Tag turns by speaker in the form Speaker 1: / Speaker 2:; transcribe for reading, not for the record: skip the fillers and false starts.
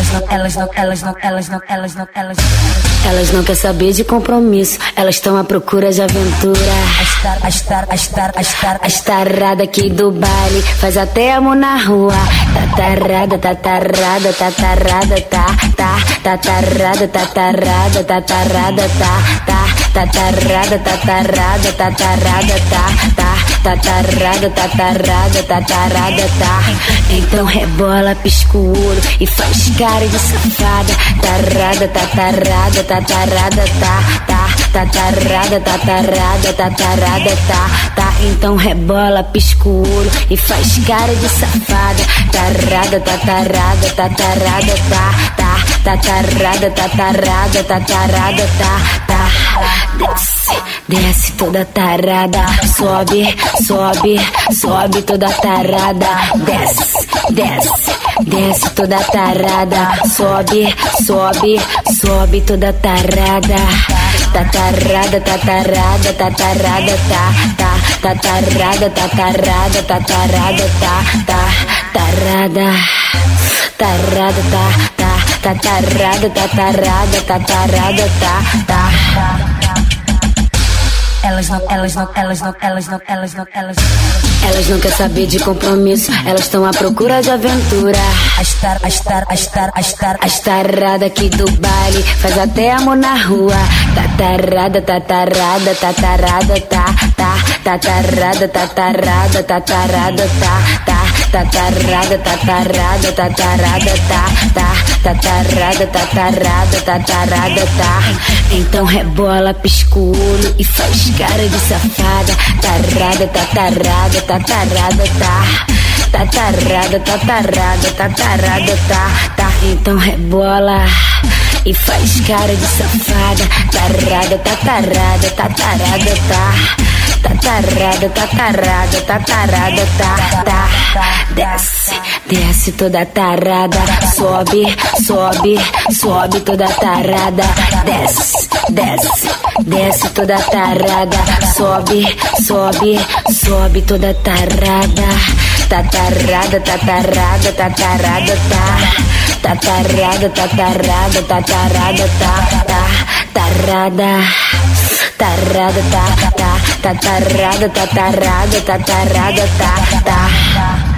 Speaker 1: Elas não quer saber de compromisso, elas estão à procura de aventura. As tarada aqui do baile faz até amor na rua. Tatarada, tatarada, tatarada, tá. Tatarada, tatarada, tatarada, tá. Tatarada, tatarada, tatarada, tá. Tatarada, tatarada, tatarada, tá. Então rebola, pisca o olho e faz cara de safada. Tarada, tatarada, tatarada, tá. Tatarada, tatarada, tatarada, tá. Então rebola, pisca o olho e faz cara de safada. Tarada, tatarada, tatarada, tá. Tatarada, tatarada, tatarada, tá. Desce toda tarada, sobe toda tarada. Desce toda tarada, sobe toda tarada. Tatarada, tatarada, tatarada, tá. Tatarada, tatarada, tatarada, tá. Tarada, tá. Tatarada, tatarada, tatarada, tá. Elas não quer saber de compromisso, elas estão à procura de aventura. As tarada aqui do baile faz até amor na rua. Tatarada, tatarada, tatarada, tá. Tatarada, tatarada, tatarada, tá. Tatarada, tatarada, tatarada, tá. Tatarada, tatarada, tatarada, tá. Então rebola, pisca o olho e faz cara de safada. Tarada, tatarada, tatarada, tá. Tatarada, tatarada, tatarada, tá. Então rebola e faz cara de safada. Tarada, tatarada, tatarada, tá. Tatarada, tatarada, tatarada, tá. Desce toda tarada, sobe toda tarada. Desce toda tarada, sobe toda tarada. Tatarada, tatarada, tatarada, tá. Tatarada, tatarada, tatarada, tá. Tarada, tá. Tatarada, tatarada, tatarada, tá.